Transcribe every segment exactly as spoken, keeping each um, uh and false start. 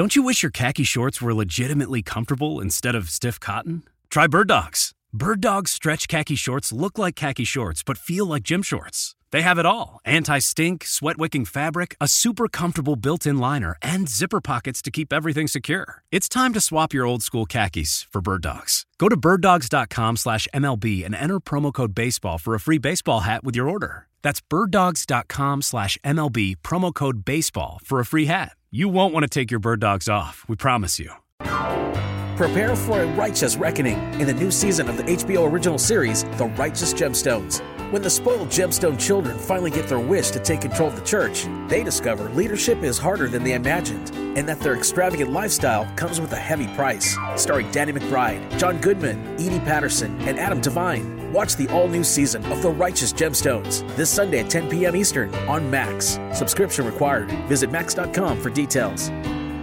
Don't you wish your khaki shorts were legitimately comfortable instead of stiff cotton? Try Bird Dogs. Bird Dogs stretch khaki shorts look like khaki shorts but feel like gym shorts. They have it all. Anti-stink, sweat-wicking fabric, a super comfortable built-in liner, and zipper pockets to keep everything secure. It's time to swap your old school khakis for Bird Dogs. Go to birddogs.com slash MLB and enter promo code BASEBALL for a free baseball hat with your order. That's birddogs.com slash MLB, promo code BASEBALL for a free hat. You won't want to take your Bird Dogs off, we promise you. Prepare for a righteous reckoning in the new season of the H B O original series, The Righteous Gemstones. When the spoiled gemstone children finally get their wish to take control of the church, they discover leadership is harder than they imagined, and that their extravagant lifestyle comes with a heavy price. Starring Danny McBride, John Goodman, Edie Patterson, and Adam Devine. Watch the all-new season of The Righteous Gemstones this Sunday at ten p.m. Eastern on Max. Subscription required. Visit max dot com for details.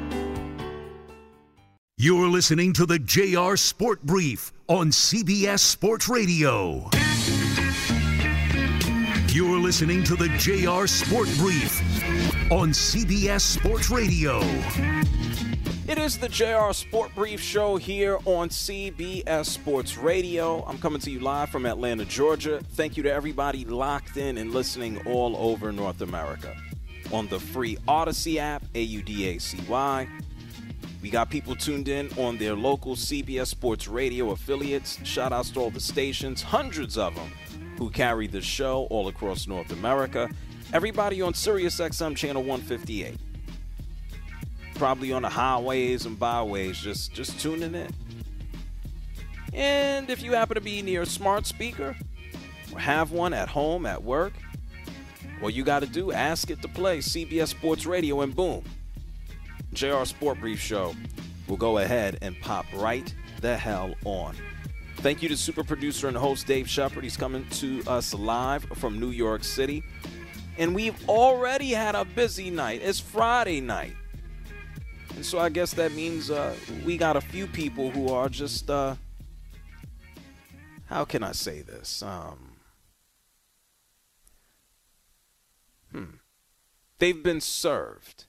You're listening to the J R Sport Brief on C B S Sports Radio. You're listening to the J R Sport Brief on C B S Sports Radio. It is the J R Sport Brief show here on C B S Sports Radio. I'm coming to you live from Atlanta, Georgia. Thank you to everybody locked in and listening all over North America. On the free Odyssey app, A U D A C Y. We got people tuned in on their local C B S Sports Radio affiliates. Shout outs to all the stations, hundreds of them, who carry the show all across North America. Everybody on Sirius X M channel one fifty-eight. Probably on the highways and byways, just, just tuning in. And if you happen to be near a smart speaker or have one at home, at work, all you got to do, ask it to play C B S Sports Radio, and boom, J R Sport Brief Show will go ahead and pop right the hell on. Thank you to super producer and host Dave Shepard. He's coming to us live from New York City. And we've already had a busy night. It's Friday night. And so I guess that means uh, we got a few people who are just, uh, how can I say this? Um, hmm. They've been served.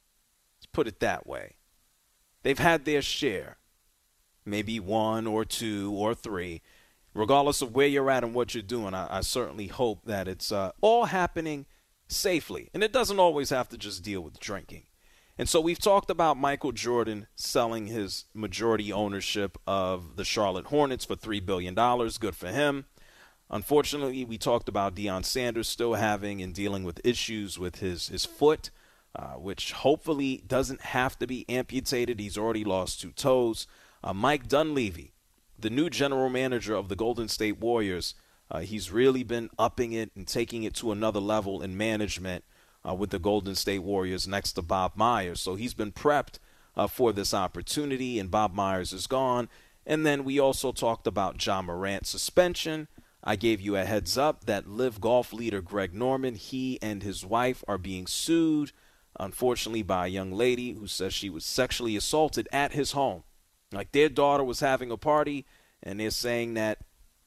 Put it that way. They've had their share, maybe one or two or three. Regardless of where you're at and what you're doing, I, I certainly hope that it's uh, all happening safely. And it doesn't always have to just deal with drinking. And so we've talked about Michael Jordan selling his majority ownership of the Charlotte Hornets for three billion dollars. Good for him. Unfortunately, we talked about Deion Sanders still having and dealing with issues with his, his foot. Uh, which hopefully doesn't have to be amputated. He's already lost two toes. Uh, Mike Dunleavy, the new general manager of the Golden State Warriors, uh, he's really been upping it and taking it to another level in management uh, with the Golden State Warriors next to Bob Myers. So he's been prepped uh, for this opportunity, and Bob Myers is gone. And then we also talked about Ja Morant's suspension. I gave you a heads up that Live Golf leader Greg Norman, he and his wife are being sued, unfortunately, by a young lady who says she was sexually assaulted at his home. Like, their daughter was having a party, and they're saying that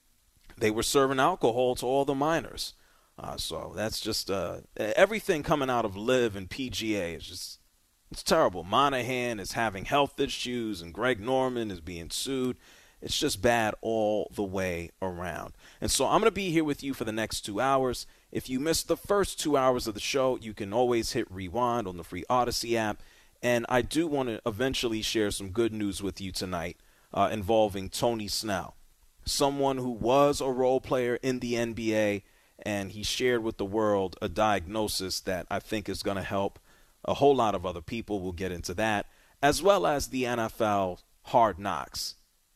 they were serving alcohol to all the minors. Uh, so that's just uh, everything coming out of Live and P G A is just, it's terrible. Monahan is having health issues, and Greg Norman is being sued. It's just bad all the way around. And so I'm going to be here with you for the next two hours. If you missed the first two hours of the show, you can always hit rewind on the free Odyssey app. And I do want to eventually share some good news with you tonight uh, involving Tony Snell, someone who was a role player in the N B A, and he shared with the world a diagnosis that I think is going to help a whole lot of other people. We'll get into that, as well as the N F L Hard Knocks.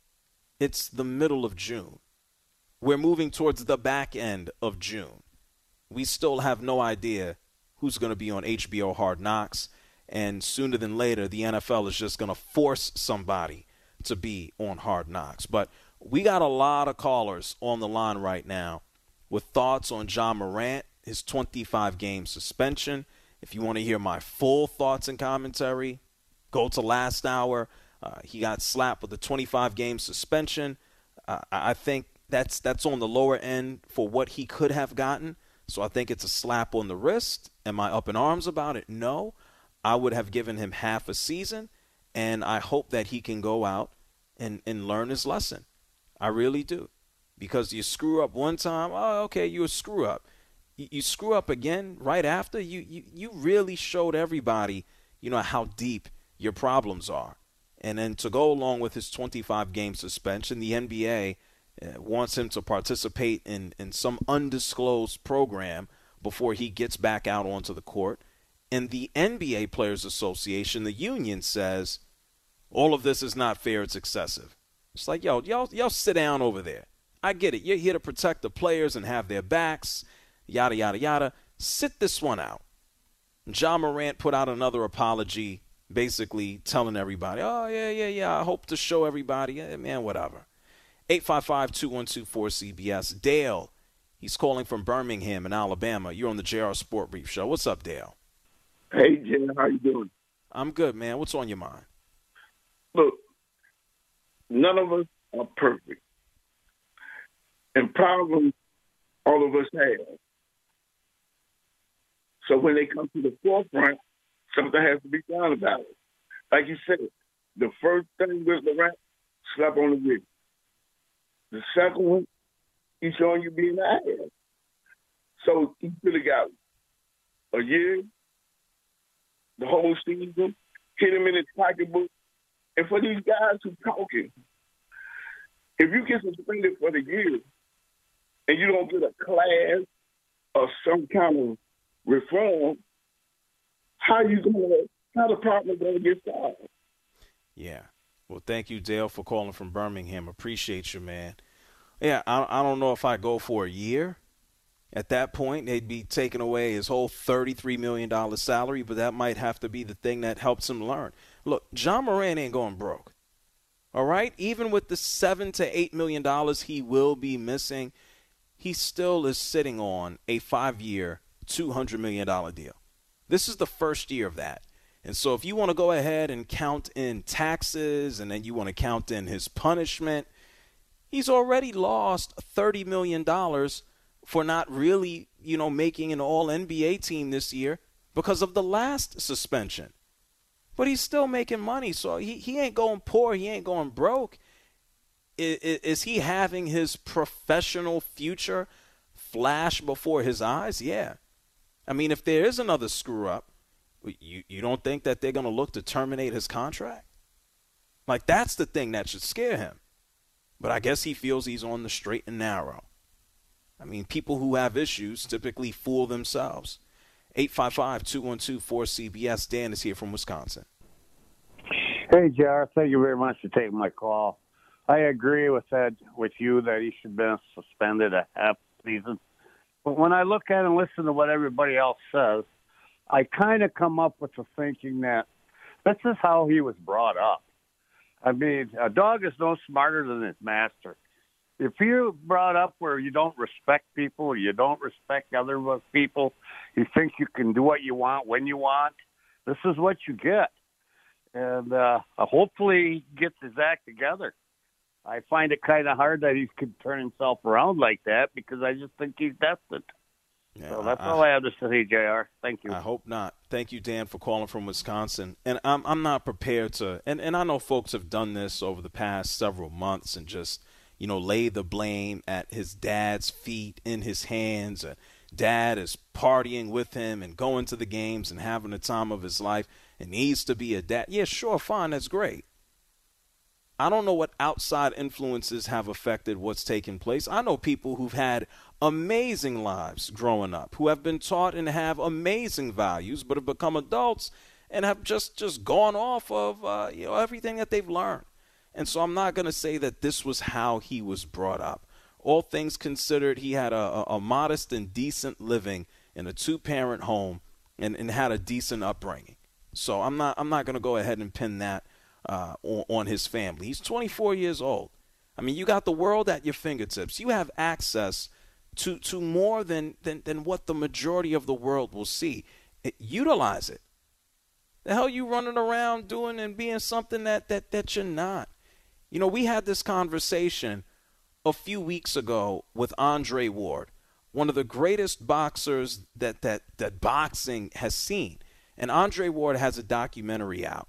It's the middle of June. We're moving towards the back end of June. We still have no idea who's going to be on H B O Hard Knocks, and sooner than later, the N F L is just going to force somebody to be on Hard Knocks. But we got a lot of callers on the line right now with thoughts on Ja Morant, his twenty-five game suspension. If you want to hear my full thoughts and commentary, go to last hour. Uh, he got slapped with a twenty-five game suspension. Uh, I think that's that's on the lower end for what he could have gotten. So I think it's a slap on the wrist. Am I up in arms about it? No. I would have given him half a season. And I hope that he can go out and, and learn his lesson. I really do. Because you screw up one time, oh, okay, you're a screw up. You, you screw up again right after, you, you, you really showed everybody, you know, how deep your problems are. And then to go along with his twenty-five game suspension, the N B A uh, wants him to participate in, in some undisclosed program before he gets back out onto the court. And the N B A Players Association, the union, says all of this is not fair, it's excessive. It's like, yo, y'all, y'all sit down over there. I get it. You're here to protect the players and have their backs, yada, yada, yada. Sit this one out. Ja Morant put out another apology, basically telling everybody, oh, yeah, yeah, yeah, I hope to show everybody. Yeah, man, whatever. eight five five, two one two, four C B S. Dale, he's calling from Birmingham in Alabama. You're on the J R Sport Brief Show. What's up, Dale? Hey, Jay, how you doing? I'm good, man. What's on your mind? Look, none of us are perfect. And problems all of us have. So when they come to the forefront, something has to be done about it. Like you said, the first thing with Durant, slap on the wrist. The second one, he's showing you being an ass. So he could have got a year, the whole season, hit him in his pocketbook. And for these guys who talking, if you get suspended for the year and you don't get a class or some kind of reform, how you gonna how the problem gonna get solved? Yeah. Well, thank you, Dale, for calling from Birmingham. Appreciate you, man. Yeah, I, I don't know if I go for a year. At that point, they'd be taking away his whole thirty-three million dollars salary, but that might have to be the thing that helps him learn. Look, Ja Morant ain't going broke. All right? Even with the seven to eight million dollars he will be missing, he still is sitting on a five-year, two hundred million dollars deal. This is the first year of that. And so if you want to go ahead and count in taxes and then you want to count in his punishment, he's already lost thirty million dollars for not really, you know, making an all N B A team this year because of the last suspension. But he's still making money, so he, he ain't going poor. He ain't going broke. Is, is he having his professional future flash before his eyes? Yeah. I mean, if there is another screw-up, you, you don't think that they're going to look to terminate his contract? Like, that's the thing that should scare him. But I guess he feels he's on the straight and narrow. I mean, people who have issues typically fool themselves. eight five five, two one two, four C B S. Dan is here from Wisconsin. Hey, J R, thank you very much for taking my call. I agree with that, with you that he should have been suspended a half season. But when I look at and listen to what everybody else says, I kind of come up with the thinking that this is how he was brought up. I mean, a dog is no smarter than his master. If you're brought up where you don't respect people, you don't respect other people, you think you can do what you want when you want, this is what you get. And uh, hopefully he gets his act together. I find it kind of hard that he could turn himself around like that because I just think he's destined. Yeah, so that's I, all I have to say, J R. Thank you. I hope not. Thank you, Dan, for calling from Wisconsin. And I'm I'm not prepared to, and, and I know folks have done this over the past several months and just, you know, lay the blame at his dad's feet, in his hands. Uh, dad is partying with him and going to the games and having the time of his life and needs to be a dad. Yeah, sure, fine, that's great. I don't know what outside influences have affected what's taken place. I know people who've had amazing lives growing up, who have been taught and have amazing values, but have become adults and have just, just gone off of uh, you know everything that they've learned. And so I'm not going to say that this was how he was brought up. All things considered, he had a, a, a modest and decent living in a two-parent home and, and had a decent upbringing. So I'm not I'm not going to go ahead and pin that uh, on, on his family. He's twenty-four years old. I mean, you got the world at your fingertips. You have access to to more than, than, than what the majority of the world will see. It, utilize it. The hell you running around doing and being something that, that, that you're not? You know, we had this conversation a few weeks ago with Andre Ward, one of the greatest boxers that, that, that boxing has seen. And Andre Ward has a documentary out.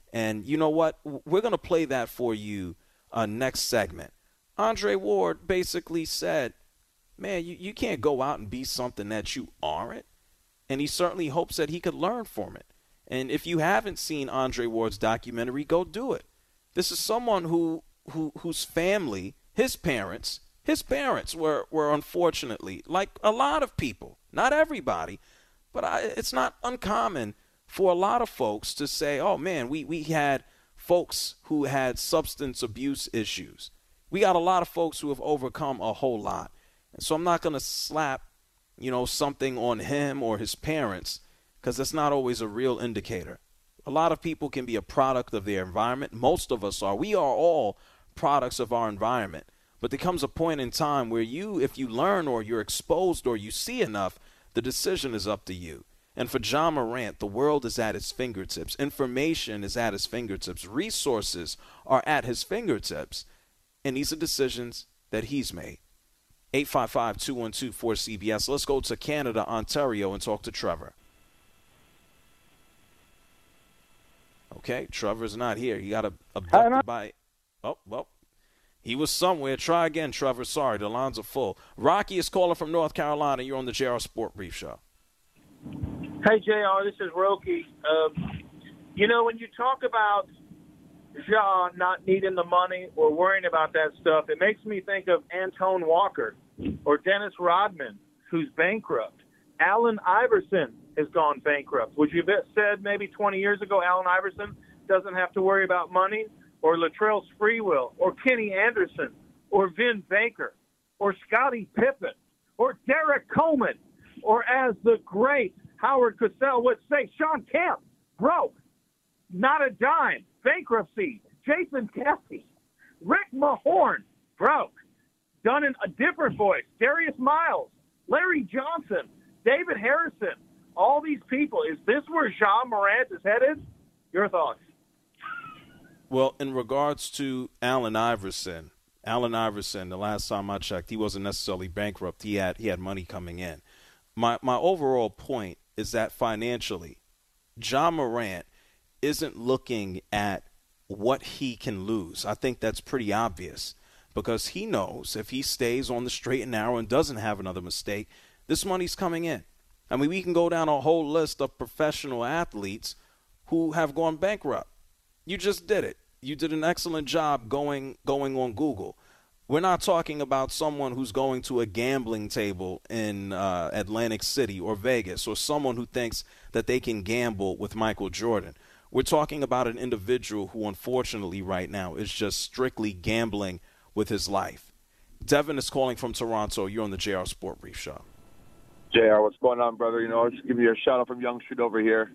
And you know what? We're going to play that for you uh, next segment. Andre Ward basically said, man, you, you can't go out and be something that you aren't. And he certainly hopes that he could learn from it. And if you haven't seen Andre Ward's documentary, go do it. This is someone who, who whose family, his parents, his parents were, were unfortunately, like a lot of people, not everybody, but I, it's not uncommon for a lot of folks to say, oh, man, we, we had folks who had substance abuse issues. We got a lot of folks who have overcome a whole lot. And so I'm not going to slap, you know, something on him or his parents, because that's not always a real indicator. A lot of people can be a product of their environment. Most of us are. We are all products of our environment. But there comes a point in time where you, if you learn or you're exposed or you see enough, the decision is up to you. And for Ja Morant, the world is at his fingertips. Information is at his fingertips. Resources are at his fingertips. And these are decisions that he's made. eight five five, two one two, four C B S. Let's go to Canada, Ontario, and talk to Trevor. Okay, Trevor's not here. He got abducted by – oh, well, he was somewhere. Try again, Trevor. Sorry, the lines are full. Rocky is calling from North Carolina. You're on the J R Sport Brief Show. Hey, J R, this is Rocky. Um, you know, when you talk about Ja not needing the money or worrying about that stuff, it makes me think of Antone Walker or Dennis Rodman, who's bankrupt. Allen Iverson has gone bankrupt. Would you have said maybe twenty years ago Allen Iverson doesn't have to worry about money? Or Latrell Sprewell, or Kenny Anderson, or Vin Baker, or Scottie Pippen, or Derek Coleman, or as the great Howard Cosell would say, Sean Kemp, broke, not a dime, bankruptcy, Jason Kelsey, Rick Mahorn, broke, done in a different voice, Darius Miles, Larry Johnson, David Harrison, all these people. Is this where Ja Morant is headed? Your thoughts? Well, in regards to Allen Iverson, Allen Iverson, the last time I checked, he wasn't necessarily bankrupt. He had he had money coming in. My my overall point is that financially, Ja Morant isn't looking at what he can lose. I think that's pretty obvious because he knows if he stays on the straight and narrow and doesn't have another mistake, this money's coming in. I mean, we can go down a whole list of professional athletes who have gone bankrupt. You just did it. You did an excellent job going going on Google. We're not talking about someone who's going to a gambling table in uh, Atlantic City or Vegas or someone who thinks that they can gamble with Michael Jordan. We're talking about an individual who, unfortunately, right now is just strictly gambling with his life. Devin is calling from Toronto. You're on the J R Sport Brief Show. J R, what's going on, brother? You know, just give you a shout out from Young Street over here.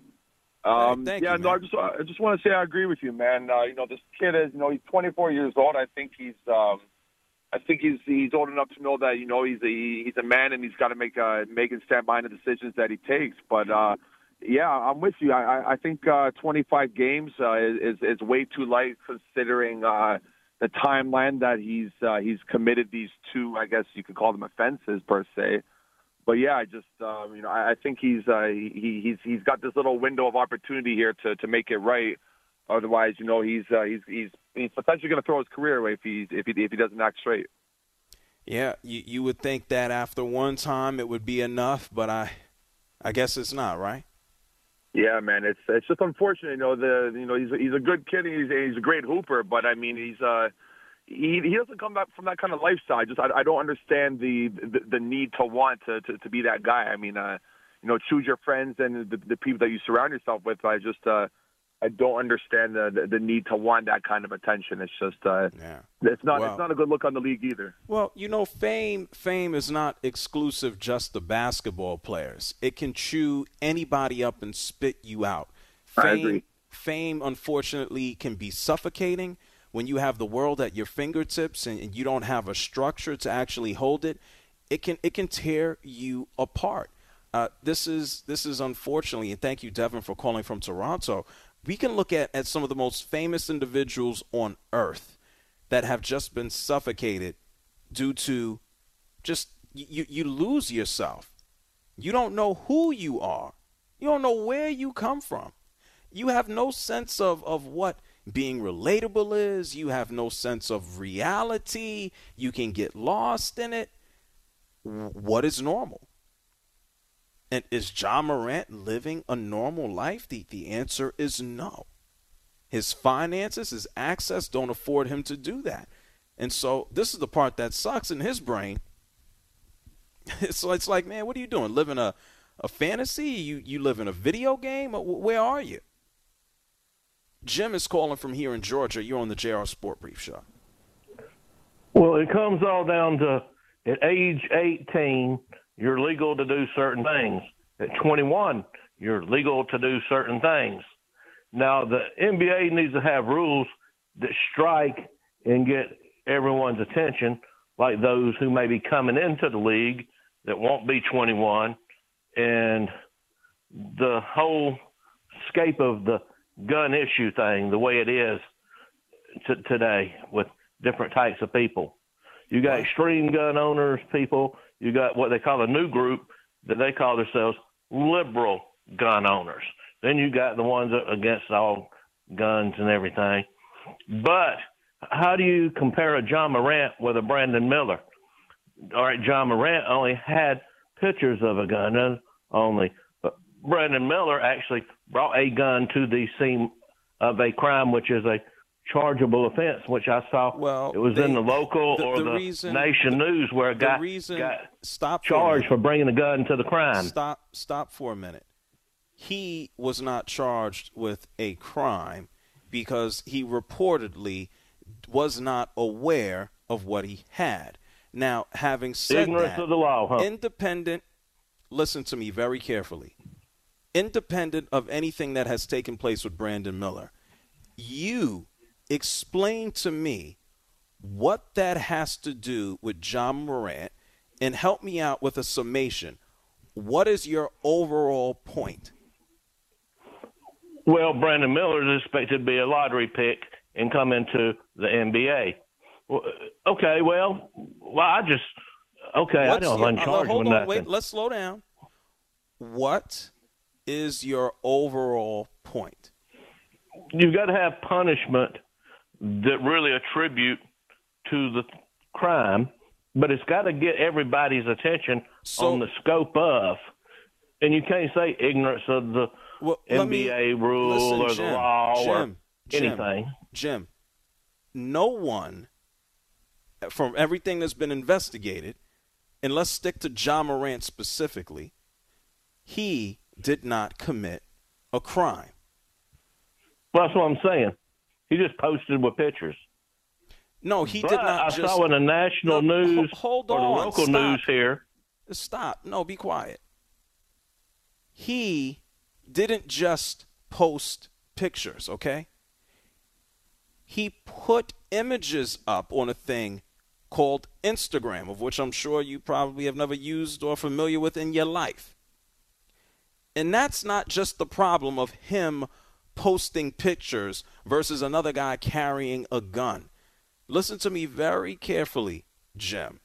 Um, hey, yeah, you, no, I just I just want to say I agree with you, man. Uh, you know, this kid is, you know, he's twenty-four years old. I think he's, um, I think he's he's old enough to know that, you know, he's a he's a man and he's got to make uh make and stand behind the decisions that he takes. But uh, yeah, I'm with you. I I think uh, twenty-five games uh, is is way too light considering uh, the timeline that he's uh, he's committed these two. I guess you could call them offenses per se. But yeah, I just um, you know I, I think he's uh, he he's he's got this little window of opportunity here to, to make it right. Otherwise, you know he's uh, he's he's he's potentially going to throw his career away if he if he if he doesn't act straight. Yeah, you you would think that after one time it would be enough, but I I guess it's not, right? Yeah, man, it's it's just unfortunate. You know the you know he's he's a good kid. And he's he's a great hooper, but I mean he's uh. He he doesn't come back from that kind of lifestyle. I just I, I don't understand the, the the need to want to, to, to be that guy. I mean, uh, you know, choose your friends and the, the people that you surround yourself with. I just uh, I don't understand the, the the need to want that kind of attention. It's just uh, yeah. it's not well, it's not a good look on the league either. Well, you know, fame fame is not exclusive just to basketball players. It can chew anybody up and spit you out. Fame, I agree. Fame, unfortunately, can be suffocating. When you have the world at your fingertips and, and you don't have a structure to actually hold it, it can it can tear you apart. Uh, this is this is unfortunately, and thank you, Devin, for calling from Toronto. We can look at, at some of the most famous individuals on earth that have just been suffocated due to just you, you lose yourself. You don't know who you are. You don't know where you come from. You have no sense of, of what being relatable is. You have no sense of reality. You can get lost in it. What is normal? And is Ja Morant living a normal life? The, the answer is no. His finances, his access don't afford him to do that. And so this is the part that sucks in his brain. It's, it's like, man, what are you doing? Living a, a fantasy? You, you live in a video game? Where are you? Jim is calling from here in Georgia. You're on the J R Sport Brief Show. Well, it comes all down to at age eighteen, you're legal to do certain things. At twenty-one, you're legal to do certain things. Now, the N B A needs to have rules that strike and get everyone's attention, like those who may be coming into the league that won't be twenty-one, and the whole scape of the gun issue thing, the way it is t- today with different types of people. You got extreme gun owners, people. You got what they call a new group that they call themselves liberal gun owners. Then you got the ones against all guns and everything. But how do you compare a Ja Morant with a Brandon Miller? All right, Ja Morant only had pictures of a gun only. But Brandon Miller actually brought a gun to the scene of a crime, which is a chargeable offense, which I saw. Well, it was they, in the local the, or the, the reason, Nation the, News where a guy reason, got stop charged for, for bringing a gun to the crime. Stop, stop for a minute. He was not charged with a crime because he reportedly was not aware of what he had. Now, having said Ignorance that, of the law, huh? independent, listen to me very carefully, independent of anything that has taken place with Brandon Miller, you explain to me what that has to do with Ja Morant and help me out with a summation. What is your overall point? Well, Brandon Miller is expected to be a lottery pick and come into the N B A. Well, okay, well, well, I just okay. What's I don't your, uncharge uh, hold him on, nothing. wait. Let's slow down. What is your overall point? You've got to have punishment that really attribute to the crime, but it's got to get everybody's attention so, on the scope of. And you can't say ignorance of the well, N B A me, rule listen, or Jim, the law Jim, or anything. Jim, Jim, no one, from everything that's been investigated, and let's stick to Ja Morant specifically, he did not commit a crime. Well, that's what I'm saying. He just posted with pictures. No, he but did not I just. I saw in the national no, news hold or the on, local stop. news here. Stop. No, be quiet. He didn't just post pictures, okay? He put images up on a thing called Instagram, of which I'm sure you probably have never used or familiar with in your life. And that's not just the problem of him posting pictures versus another guy carrying a gun. Listen to me very carefully, Jim.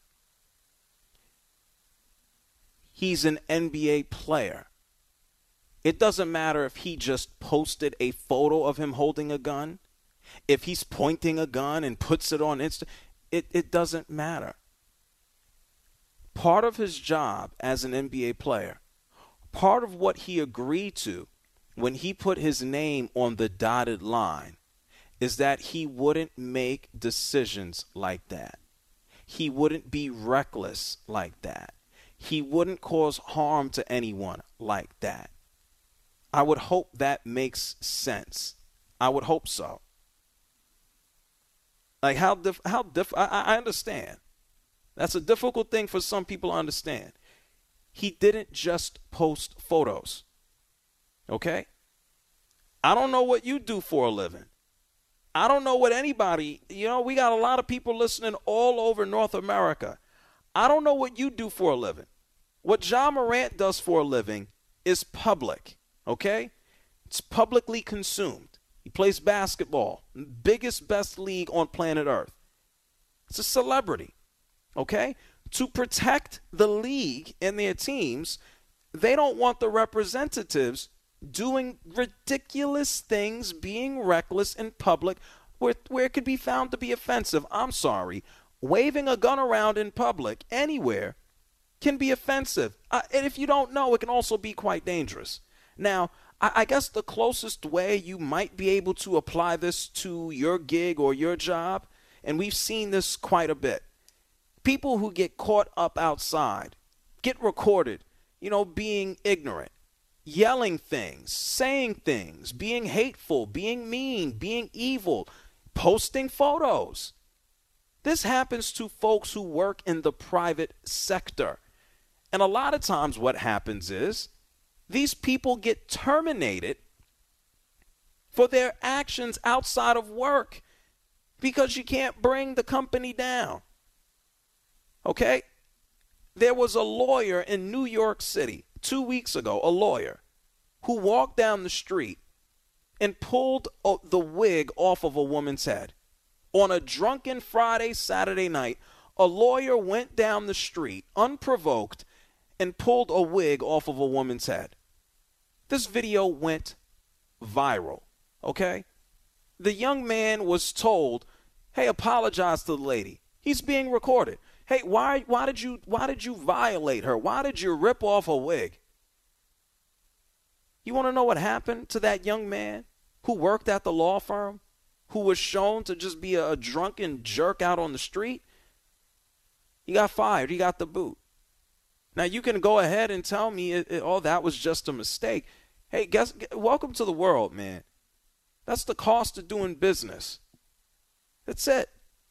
He's an N B A player. It doesn't matter if he just posted a photo of him holding a gun, if he's pointing a gun and puts it on Insta. It, it doesn't matter. Part of his job as an N B A player, part of what he agreed to when he put his name on the dotted line is that he wouldn't make decisions like that. He wouldn't be reckless like that. He wouldn't cause harm to anyone like that. I would hope that makes sense. I would hope so. Like how diff, how diff, I, I understand. That's a difficult thing for some people to understand. He didn't just post photos. Okay? I don't know what you do for a living. I don't know what anybody, you know, we got a lot of people listening all over North America. I don't know what you do for a living. What Ja Morant does for a living is public, okay? It's publicly consumed. He plays basketball, biggest, best league on planet Earth. It's a celebrity, okay? To protect the league and their teams, they don't want the representatives doing ridiculous things, being reckless in public where, where it could be found to be offensive. I'm sorry. Waving a gun around in public anywhere can be offensive. Uh, and if you don't know, it can also be quite dangerous. Now, I, I guess the closest way you might be able to apply this to your gig or your job, and we've seen this quite a bit, people who get caught up outside, get recorded, you know, being ignorant, yelling things, saying things, being hateful, being mean, being evil, posting photos. This happens to folks who work in the private sector. And a lot of times what happens is these people get terminated for their actions outside of work because you can't bring the company down. Okay? There was a lawyer in New York City two weeks ago, a lawyer, who walked down the street and pulled the wig off of a woman's head. On a drunken Friday, Saturday night, a lawyer went down the street unprovoked and pulled a wig off of a woman's head. This video went viral, okay? The young man was told, hey, apologize to the lady. He's being recorded. Hey, why why did you why did you violate her? Why did you rip off a wig? You want to know what happened to that young man who worked at the law firm, who was shown to just be a, a drunken jerk out on the street? He got fired. He got the boot. Now, you can go ahead and tell me, it, it, oh, that was just a mistake. Hey, guess, welcome to the world, man. That's the cost of doing business. That's it.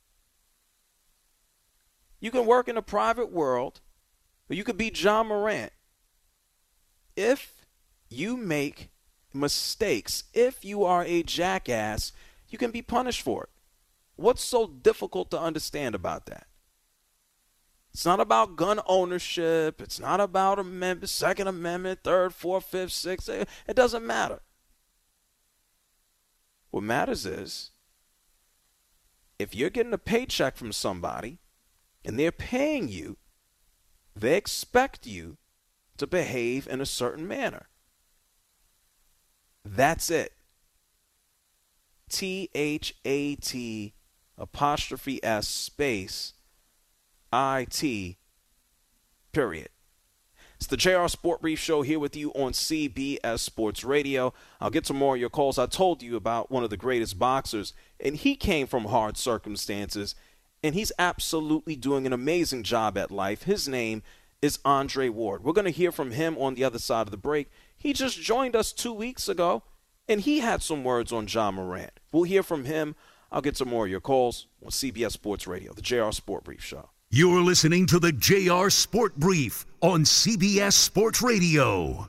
You can work in a private world, or you could be John Morant. If you make mistakes, if you are a jackass, you can be punished for it. What's so difficult to understand about that? It's not about gun ownership. It's not about amendment, Second Amendment, Third, Fourth, Fifth, Sixth. It doesn't matter. What matters is if you're getting a paycheck from somebody and they're paying you, they expect you to behave in a certain manner. That's it. T H A T apostrophe S space I T period. It's the J R Sport Brief Show here with you on C B S Sports Radio. I'll get to more of your calls. I told you about one of the greatest boxers, and he came from hard circumstances, and he's absolutely doing an amazing job at life. His name is Andre Ward. We're going to hear from him on the other side of the break. He just joined us two weeks ago, and he had some words on John Morant. We'll hear from him. I'll get to more of your calls on C B S Sports Radio, the J R Sport Brief Show. You're listening to the J R Sport Brief on C B S Sports Radio.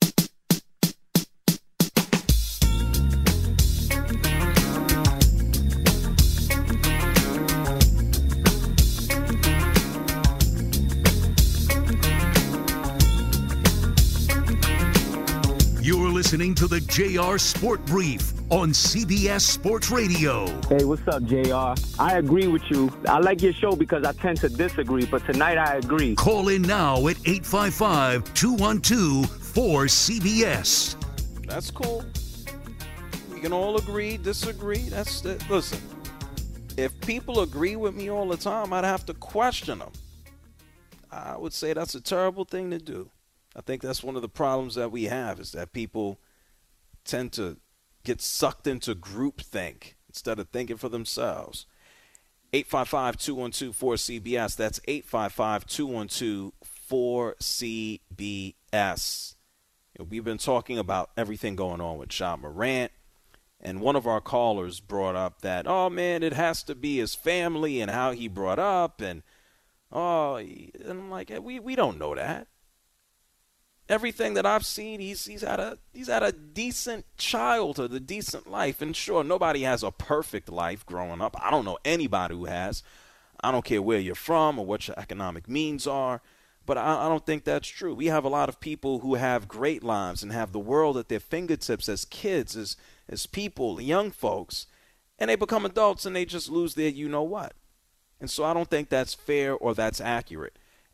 You're listening to the J R Sport Brief on C B S Sports Radio. Hey, what's up, J R? I agree with you. I like your show because I tend to disagree, but tonight I agree. Call in now at eight five five, two one two, four C B S. That's cool. We can all agree, disagree. That's it. Listen, if people agree with me all the time, I'd have to question them. I would say that's a terrible thing to do. I think that's one of the problems that we have is that people tend to get sucked into groupthink instead of thinking for themselves. eight five five, two one two, four C B S. That's eight five five, two one two, four C B S. You know, we've been talking about everything going on with John Morant, and one of our callers brought up that, oh, man, it has to be his family and how he brought up, and, oh, and I'm like, we, we don't know that. Everything that I've seen, he's he's had a he's had a decent childhood, a decent life. And sure, nobody has a perfect life growing up. I don't know anybody who has. I don't care where you're from or what your economic means are, but I, I don't think that's true. We have a lot of people who have great lives and have the world at their fingertips as kids, as as people, young folks, and they become adults and they just lose their you know what. And so I don't think that's fair or that's accurate.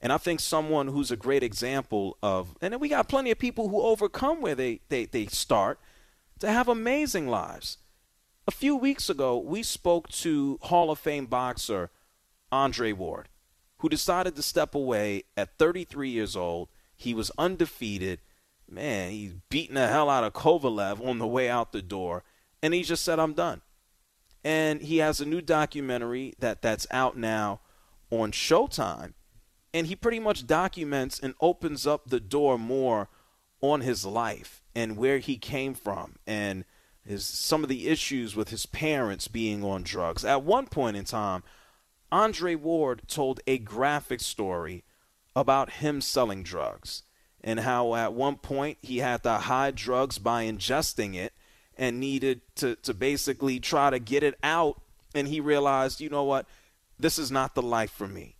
And I think someone who's a great example of, and then we got plenty of people who overcome where they, they, they start to have amazing lives. A few weeks ago, we spoke to Hall of Fame boxer Andre Ward, who decided to step away at thirty-three years old. He was undefeated. Man, he's beating the hell out of Kovalev on the way out the door. And he just said, I'm done. And he has a new documentary that, that's out now on Showtime. And he pretty much documents and opens up the door more on his life and where he came from and his some of the issues with his parents being on drugs. At one point in time, Andre Ward told a graphic story about him selling drugs and how at one point he had to hide drugs by ingesting it and needed to, to basically try to get it out. And he realized, you know what, this is not the life for me.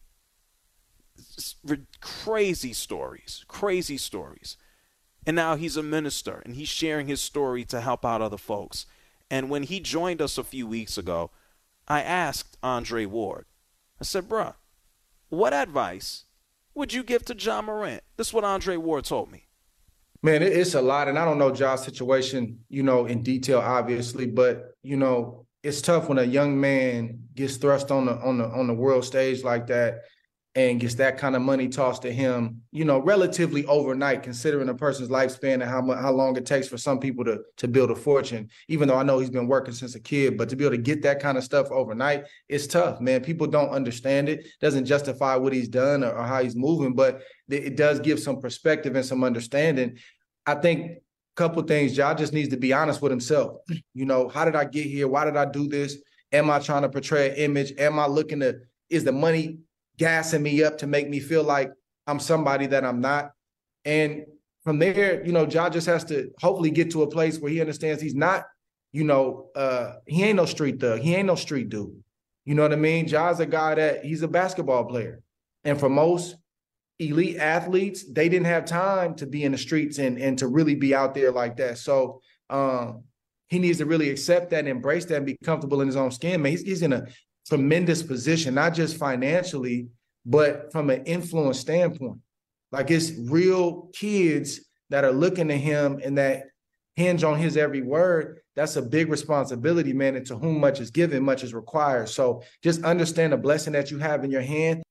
It's crazy stories, crazy stories. And now he's a minister, and he's sharing his story to help out other folks. And when he joined us a few weeks ago, I asked Andre Ward, I said, bruh, what advice would you give to Ja Morant? This is what Andre Ward told me. Man, it's a lot, and I don't know Ja's situation, you know, in detail, obviously, but, you know, it's tough when a young man gets thrust on the on the on the world stage like that and gets that kind of money tossed to him, you know, relatively overnight, considering a person's lifespan and how much, how long it takes for some people to to build a fortune. Even though I know he's been working since a kid, but to be able to get that kind of stuff overnight, it's tough, man. People don't understand it. Doesn't justify what he's done or, or how he's moving, but it does give some perspective and some understanding. I think a couple of things, Ja just needs to be honest with himself. You know, how did I get here? Why did I do this? Am I trying to portray an image? Am I looking to, is the money gassing me up to make me feel like I'm somebody that I'm not? And from there, you know, Ja just has to hopefully get to a place where he understands he's not, you know, uh, he ain't no street thug. He ain't no street dude. You know what I mean? Ja's a guy that he's a basketball player. And for most elite athletes, they didn't have time to be in the streets and, and to really be out there like that. So um, he needs to really accept that and embrace that and be comfortable in his own skin. Man, he's, he's in a tremendous position, not just financially, but from an influence standpoint. Like, it's real kids that are looking to him and that hinge on his every word. That's a big responsibility, man. And to whom much is given, much is required. So just understand the blessing that you have in your hand.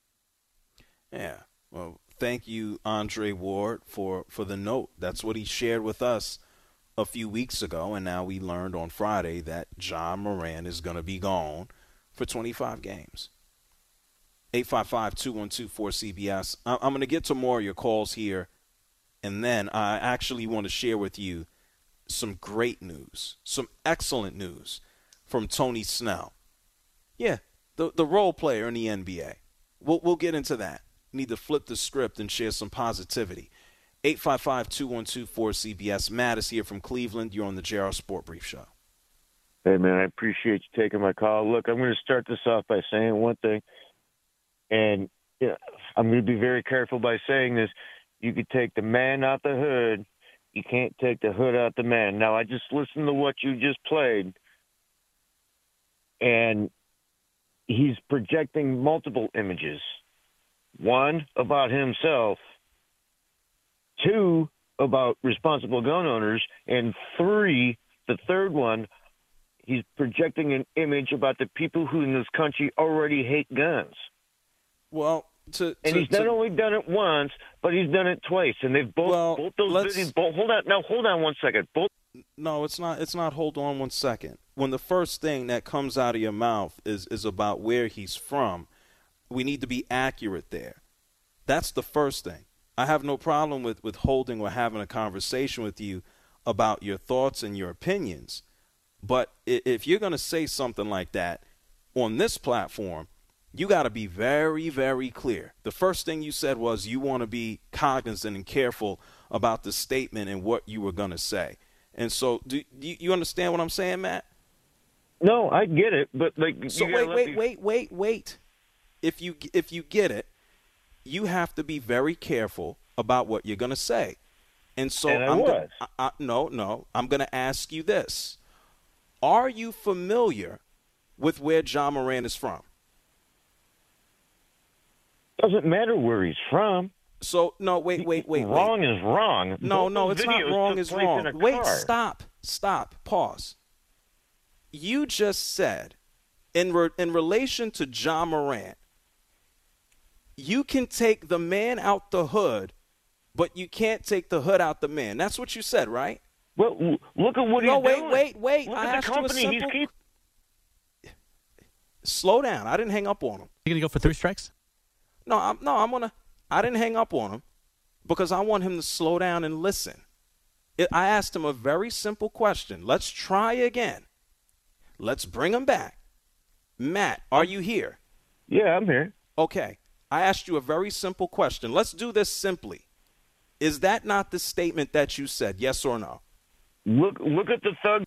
Yeah. Well, thank you, Andre Ward, for, for the note. That's what he shared with us a few weeks ago, and now we learned on Friday that Ja Morant is going to be gone for twenty-five games. eight five five, two one two, four C B S. I'm going to get to more of your calls here, and then I actually want to share with you some great news, some excellent news from Tony Snell. Yeah, the, the role player in the N B A. We'll, we'll get into that. Need to flip the script and share some positivity. eight five five, two one two, four C B S. Matt is here from Cleveland. You're on the J R Sport Brief Show. Hey, man, I appreciate you taking my call. Look, I'm going to start this off by saying one thing, and yeah, I'm going to be very careful by saying this. You could take the man out the hood. You can't take the hood out the man. Now, I just listened to what you just played, and he's projecting multiple images. One, about himself. Two, about responsible gun owners. And three, the third one, he's projecting an image about the people who in this country already hate guns. Well, to, and to, he's not to, only done it once, but he's done it twice. And they've both, well, both those let's, videos. Both, hold on, now hold on one second. Both. No, it's not. It's not. Hold on one second. When the first thing that comes out of your mouth is is about where he's from, we need to be accurate there. That's the first thing. I have no problem with, with holding or having a conversation with you about your thoughts and your opinions. But if you're going to say something like that on this platform, you got to be very, very clear. The first thing you said was you want to be cognizant and careful about the statement and what you were going to say. And so do you, you understand what I'm saying, Matt? No, I get it. But like, so wait, wait, me... wait, wait, wait. If you if you get it, you have to be very careful about what you're going to say. And so and I I'm was. Gonna, I, I, no, no, I'm going to ask you this. Are you familiar with where Ja Morant is from? Doesn't matter where he's from. So, no, wait, wait, wait, wait. Wrong is wrong. No, Both no, those it's not videos wrong took is place wrong. in a Wait, car. stop, stop, pause. You just said, in re- in relation to Ja Morant, you can take the man out the hood, but you can't take the hood out the man. That's what you said, right? Well, look at what no, he's wait, doing. wait, wait. Look I at asked the company you a he's simple... keeping. Slow down. I didn't hang up on him. You gonna go for three strikes? No, I'm no. I'm gonna. I didn't hang up on him because I want him to slow down and listen. It, I asked him a very simple question. Let's try again. Let's bring him back. Matt, are you here? Yeah, I'm here. Okay. I asked you a very simple question. Let's do this simply. Is that not the statement that you said? Yes or no? Look, look at the thug.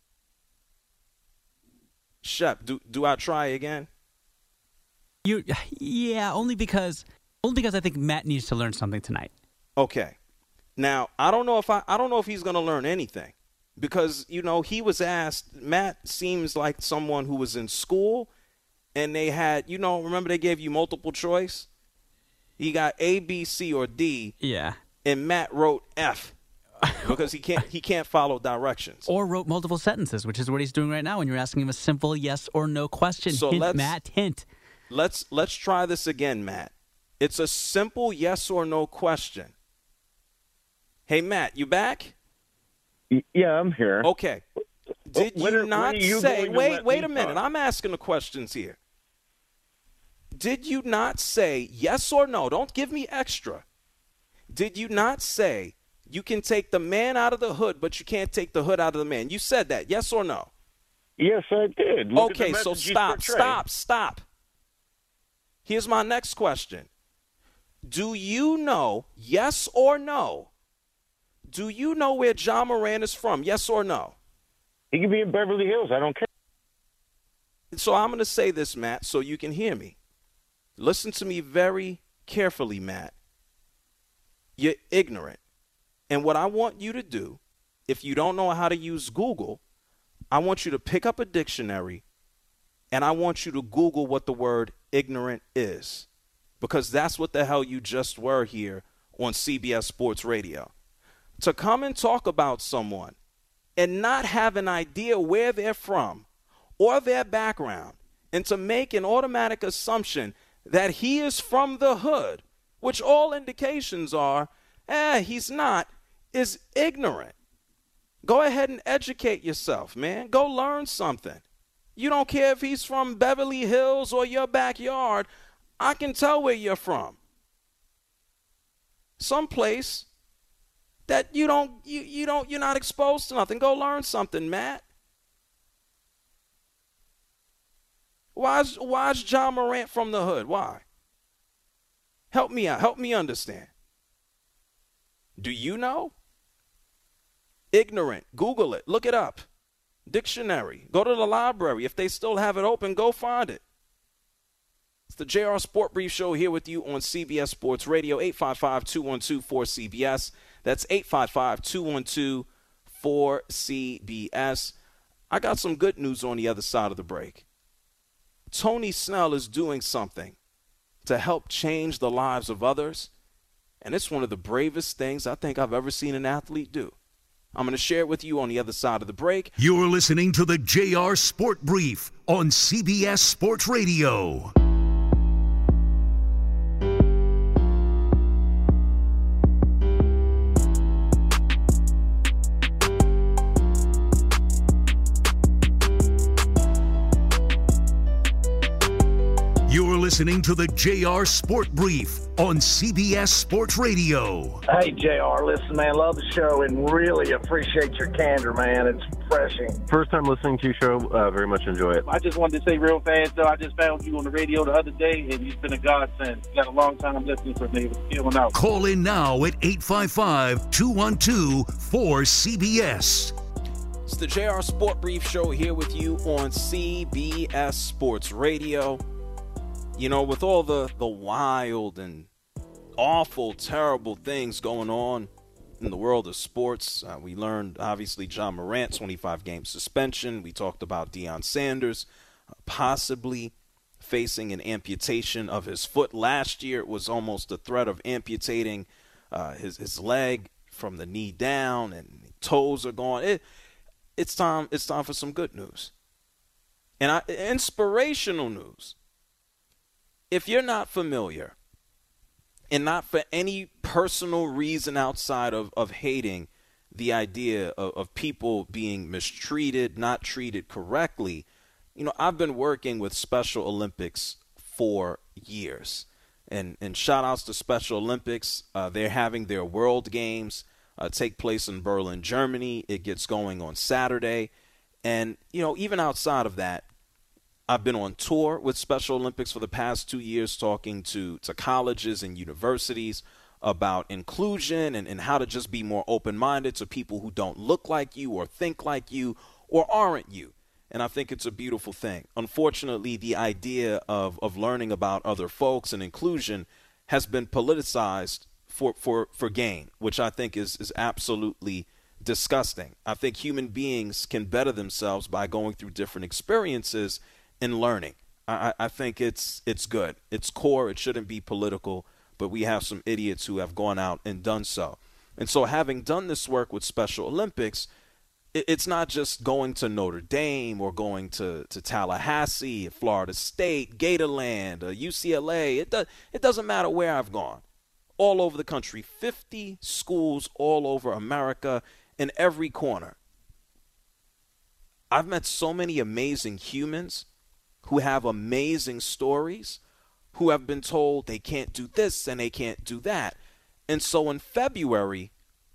Shep, do do I try again? You, yeah, only because only because I think Matt needs to learn something tonight. Okay. Now, I don't know if I I don't know if he's going to learn anything because, you know, he was asked, Matt seems like someone who was in school and they had, you know, remember they gave you multiple choice? He got A, B, C, or D. Yeah. And Matt wrote F because he can't he can't follow directions. Or wrote multiple sentences, which is what he's doing right now when you're asking him a simple yes or no question. So hint, let's, Matt, hint. Let's let's try this again, Matt. It's a simple yes or no question. Hey, Matt, you back? Yeah, I'm here. Okay. Did when you are, not you say, wait, wait me a minute, talk? I'm asking the questions here. Did you not say yes or no? Don't give me extra. Did you not say you can take the man out of the hood, but you can't take the hood out of the man? You said that, yes or no? Yes, I did. Look at the Okay, so message you stop, portray. stop, stop. Here's my next question. Do you know, yes or no, do you know where Ja Morant is from, yes or no? He could be in Beverly Hills. I don't care. So I'm going to say this, Matt, so you can hear me. Listen to me very carefully, Matt. You're ignorant. And what I want you to do, if you don't know how to use Google, I want you to pick up a dictionary and I want you to Google what the word ignorant is, because that's what the hell you just were here on C B S Sports Radio. To come and talk about someone and not have an idea where they're from or their background, and to make an automatic assumption that he is from the hood, which all indications are, eh, he's not, is ignorant. Go ahead and educate yourself, man. Go learn something. You don't care if he's from Beverly Hills or your backyard. I can tell where you're from. Someplace that you don't, you, you don't, you're not exposed to nothing. Go learn something, Matt. Why's, why's Ja Morant from the hood? Why? Help me out. Help me understand. Do you know? Ignorant. Google it. Look it up. Dictionary. Go to the library. If they still have it open, go find it. It's the J R Sport Brief Show here with you on C B S Sports Radio, eight five five, two one two, four C B S. That's eight five five, two one two, four C B S. I got some good news on the other side of the break. Tony Snell is doing something to help change the lives of others, and it's one of the bravest things I think I've ever seen an athlete do. I'm going to share it with you on the other side of the break. You're listening to the J R Sport Brief on C B S Sports Radio. You're listening to the J R Sport Brief on C B S Sports Radio. Hey, J R, listen, man, love the show and really appreciate your candor, man. It's refreshing. First time listening to your show, uh, very much enjoy it. I just wanted to say real fast, though, I just found you on the radio the other day, and you've been a godsend. You got a long time listening for me. It was feeling out. Call in now at eight five five, two one two, four C B S. It's the J R Sport Brief Show here with you on C B S Sports Radio. You know, with all the, the wild and awful, terrible things going on in the world of sports, uh, we learned, obviously, Ja Morant, twenty-five game suspension. We talked about Deion Sanders uh, possibly facing an amputation of his foot. Last year, it was almost the threat of amputating uh, his, his leg from the knee down, and toes are gone. It, it's time. It's time for some good news, and I, inspirational news. If you're not familiar, and not for any personal reason outside of, of hating the idea of, of people being mistreated, not treated correctly, you know, I've been working with Special Olympics for years. And and shout outs to Special Olympics. Uh, they're having their World Games uh, take place in Berlin, Germany. It gets going on Saturday. And, you know, even outside of that, I've been on tour with Special Olympics for the past two years talking to, to colleges and universities about inclusion and, and how to just be more open-minded to people who don't look like you or think like you or aren't you. And I think it's a beautiful thing. Unfortunately, the idea of, of learning about other folks and inclusion has been politicized for, for, for gain, which I think is, is absolutely disgusting. I think human beings can better themselves by going through different experiences and learning. I, I think it's it's good. It's core. It shouldn't be political, but we have some idiots who have gone out and done so. And so having done this work with Special Olympics, it's not just going to Notre Dame or going to, to Tallahassee, Florida State, Gatorland, U C L A. It, do, it doesn't matter where I've gone. All over the country, fifty schools all over America in every corner. I've met so many amazing humans who have amazing stories, who have been told they can't do this and they can't do that. And so in February,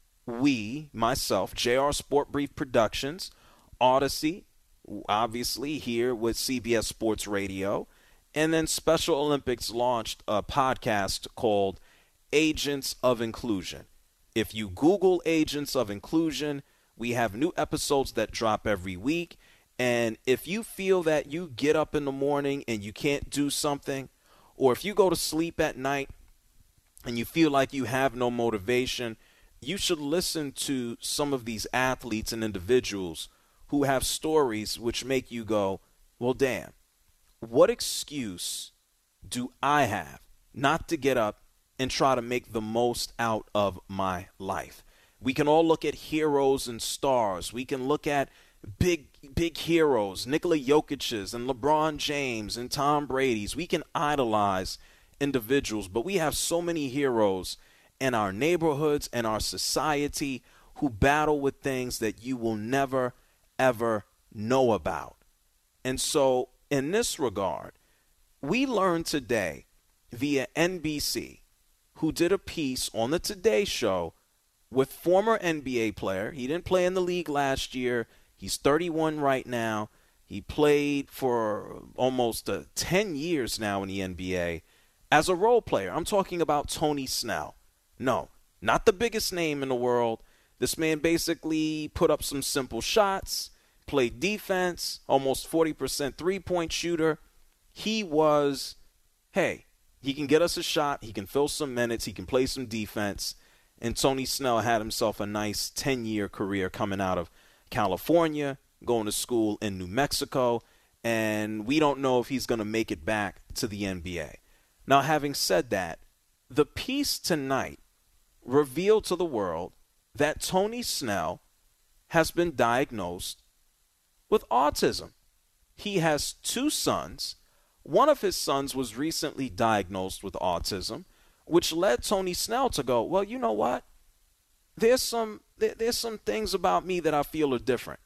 we, myself, J R Sport Brief Productions, Odyssey, obviously here with C B S Sports Radio, and then Special Olympics launched a podcast called Agents of Inclusion. If you Google Agents of Inclusion, we have new episodes that drop every week. And if you feel that you get up in the morning and you can't do something, or if you go to sleep at night and you feel like you have no motivation, you should listen to some of these athletes and individuals who have stories which make you go, well, damn, what excuse do I have not to get up and try to make the most out of my life? We can all look at heroes and stars. We can look at big, big heroes, Nikola Jokic's and LeBron James and Tom Brady's. We can idolize individuals, but we have so many heroes in our neighborhoods and our society who battle with things that you will never, ever know about. And so in this regard, we learned today via N B C, who did a piece on the Today Show with former N B A player. He didn't play in the league last year. He's thirty-one right now. He played for almost uh, ten years now in the N B A as a role player. I'm talking about Tony Snell. No, not the biggest name in the world. This man basically put up some simple shots, played defense, almost forty percent three-point shooter. He was, hey, he can get us a shot. He can fill some minutes. He can play some defense. And Tony Snell had himself a nice ten-year career coming out of California, going to school in New Mexico, and we don't know if he's going to make it back to the N B A. Now, having said that, the piece tonight revealed to the world that Tony Snell has been diagnosed with autism. He has two sons. One of his sons was recently diagnosed with autism, which led Tony Snell to go, well, you know what? There's some there, there's some things about me that I feel are different.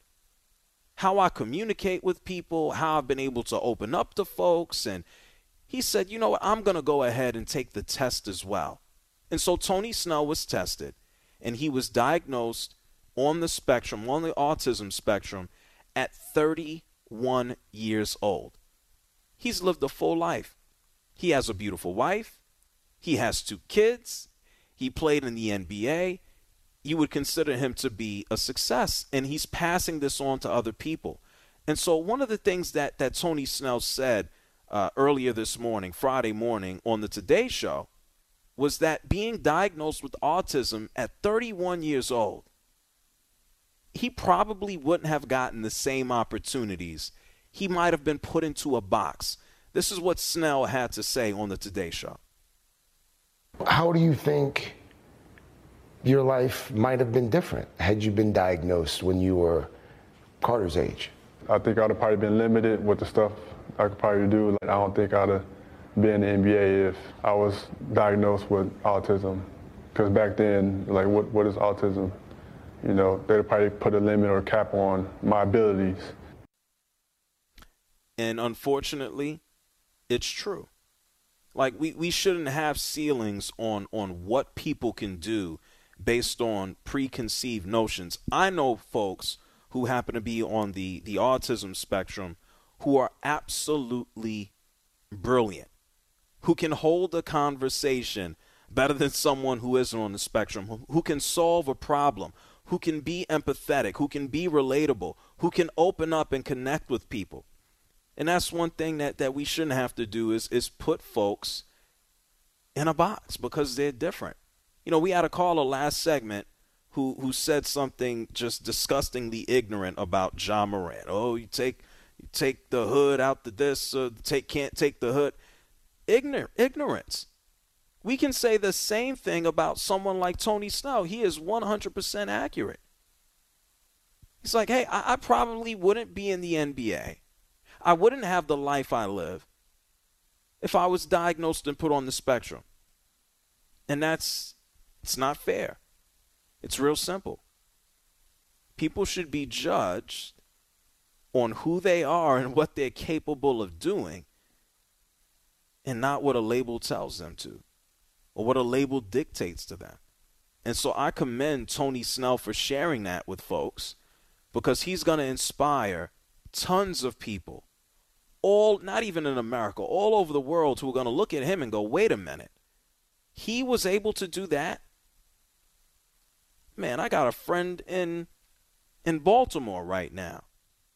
How I communicate with people, how I've been able to open up to folks. And he said, you know what? I'm going to go ahead and take the test as well. And so Tony Snell was tested, and he was diagnosed on the spectrum, on the autism spectrum, at thirty-one years old. He's lived a full life. He has a beautiful wife. He has two kids. He played in the N B A. You would consider him to be a success, and he's passing this on to other people. And so one of the things that, that Tony Snell said uh, earlier this morning, Friday morning, on the Today Show, was that being diagnosed with autism at thirty-one years old, he probably wouldn't have gotten the same opportunities. He might have been put into a box. This is what Snell had to say on the Today Show. How do you think your life might have been different had you been diagnosed when you were Carter's age? I think I'd have probably been limited with the stuff I could probably do. Like, I don't think I'd have been in the N B A if I was diagnosed with autism. Because back then, like, what what is autism? You know, they'd probably put a limit or a cap on my abilities. And unfortunately, it's true. Like, we, we shouldn't have ceilings on, on what people can do based on preconceived notions. I know folks who happen to be on the, the autism spectrum who are absolutely brilliant, who can hold a conversation better than someone who isn't on the spectrum, who, who can solve a problem, who can be empathetic, who can be relatable, who can open up and connect with people. And that's one thing that, that we shouldn't have to do is, is put folks in a box because they're different. You know, we had a caller last segment who, who said something just disgustingly ignorant about Ja Morant. Oh, you take you take the hood out the this, uh, take can't take the hood. Ignor- ignorance. We can say the same thing about someone like Tony Snell. He is one hundred percent accurate. He's like, hey, I, I probably wouldn't be in the N B A. I wouldn't have the life I live if I was diagnosed and put on the spectrum. And that's, it's not fair. It's real simple. People should be judged on who they are and what they're capable of doing, and not what a label tells them to or what a label dictates to them. And so I commend Tony Snell for sharing that with folks, because he's going to inspire tons of people, all, not even in America, all over the world, who are going to look at him and go, wait a minute, he was able to do that? Man, I got a friend in in Baltimore right now.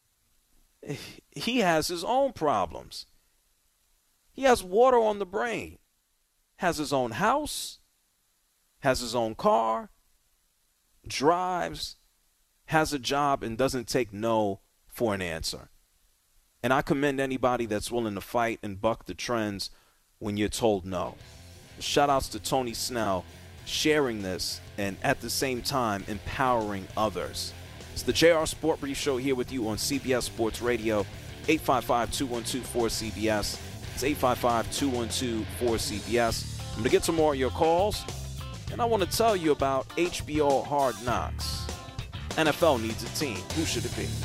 He has his own problems. He has water on the brain, has his own house, has his own car, drives, has a job, and doesn't take no for an answer. And I commend anybody that's willing to fight and buck the trends when you're told no. Shout outs to Tony Snell sharing this and at the same time empowering others. It's the J R Sport Brief Show here with you on C B S Sports Radio. eight five five, two one two, four C B S. It's eight five five, two one two, four C B S. I'm going to get some more of your calls, and I want to tell you about H B O Hard Knocks. N F L needs a team. Who should it be?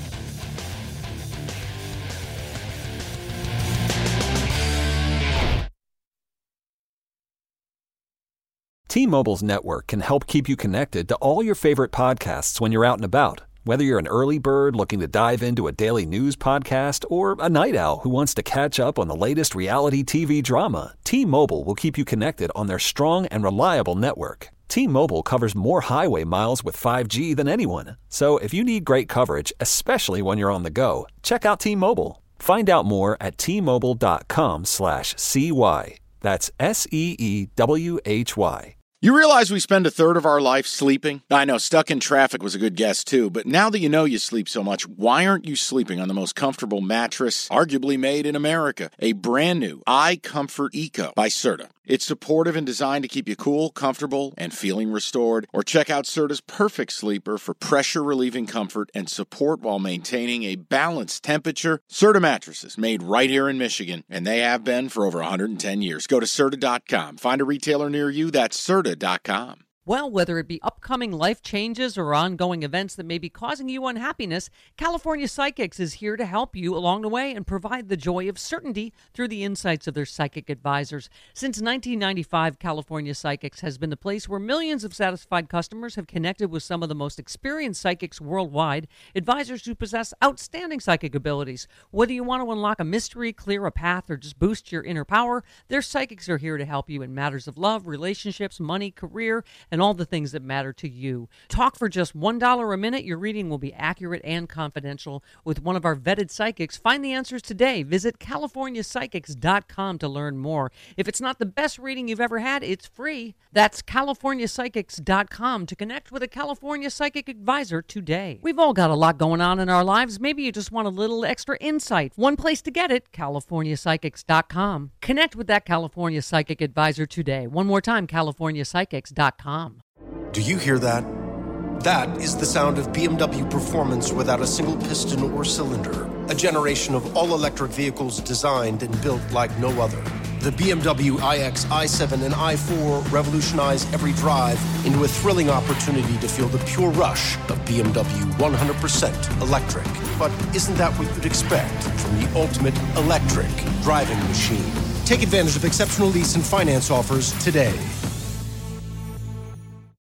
T-Mobile's network can help keep you connected to all your favorite podcasts when you're out and about. Whether you're an early bird looking to dive into a daily news podcast or a night owl who wants to catch up on the latest reality T V drama, T-Mobile will keep you connected on their strong and reliable network. T-Mobile covers more highway miles with five G than anyone. So if you need great coverage, especially when you're on the go, check out T-Mobile. Find out more at T-Mobile.com slash CY. That's S E E W H Y. You realize we spend a third of our life sleeping? I know, stuck in traffic was a good guess too, but now that you know you sleep so much, why aren't you sleeping on the most comfortable mattress arguably made in America? A brand new iComfort Eco by Serta. It's supportive and designed to keep you cool, comfortable, and feeling restored. Or check out Serta's Perfect Sleeper for pressure-relieving comfort and support while maintaining a balanced temperature. Serta mattresses made right here in Michigan, and they have been for over one hundred ten years. Go to Serta dot com. Find a retailer near you. That's Serta dot com. Well, whether it be upcoming life changes or ongoing events that may be causing you unhappiness, California Psychics is here to help you along the way and provide the joy of certainty through the insights of their psychic advisors. Since nineteen ninety-five, California Psychics has been the place where millions of satisfied customers have connected with some of the most experienced psychics worldwide, advisors who possess outstanding psychic abilities. Whether you want to unlock a mystery, clear a path, or just boost your inner power, their psychics are here to help you in matters of love, relationships, money, career, and and all the things that matter to you. Talk for just one dollar a minute. Your reading will be accurate and confidential with one of our vetted psychics. Find the answers today. Visit california psychics dot com to learn more. If it's not the best reading you've ever had, it's free. That's california psychics dot com to connect with a California Psychic Advisor today. We've all got a lot going on in our lives. Maybe you just want a little extra insight. One place to get it, california psychics dot com. Connect with that California Psychic Advisor today. One more time, california psychics dot com. Do you hear that? That is the sound of B M W performance without a single piston or cylinder. A generation of all-electric vehicles designed and built like no other. The B M W iX, i seven, and i four revolutionize every drive into a thrilling opportunity to feel the pure rush of B M W one hundred percent electric. But isn't that what you'd expect from the ultimate electric driving machine? Take advantage of exceptional lease and finance offers today.